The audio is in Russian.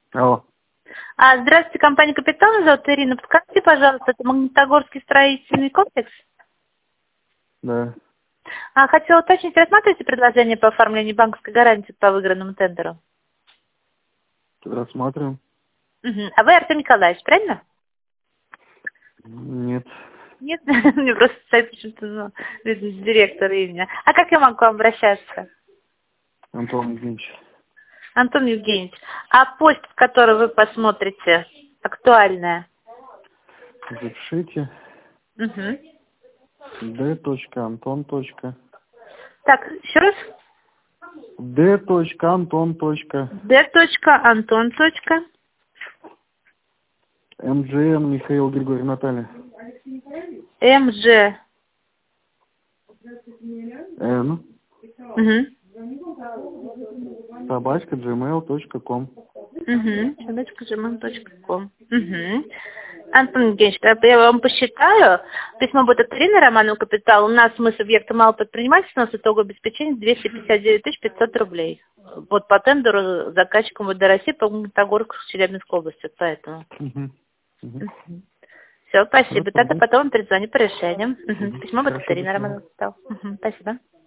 Алло. Здравствуйте, компания «Капитал». Меня зовут Ирина. Подскажите, пожалуйста, это Магнитогорский строительный комплекс? Да. Хотела уточнить, рассматриваете предложение по оформлению банковской гарантии по выигранному тендеру? Рассматриваем. А вы Артем Николаевич, правильно? Нет. Нет? Мне просто сайт почему-то, бизнес-директор имя. А как я могу к вам обращаться? Антон Евгеньевич. Антон Евгеньевич, почта, в которой вы посмотрите, актуальная? Запишите. Угу. d.anton. Так, еще раз. d.anton. d.anton. МЖН Михаил Григорий Наталья. МЖ. Н. Угу. Собачка gmail.com. Собачка.gmail.com. Антон Евгеньевич, я вам посчитаю. Письмо будет от Ирины Романовой «Капитал». У нас мы субъекты малого предпринимательства, у нас итоговое обеспечение 259 500 рублей. Вот по тендеру заказчиком ВД России по Магнитогорску Челябинской области, поэтому. Все, спасибо. Хорошо, Тогда да? потом перезвоню по решениям. Письмо будет от Хорошо, до Ирины свидания. Романовой «Капитал». Спасибо.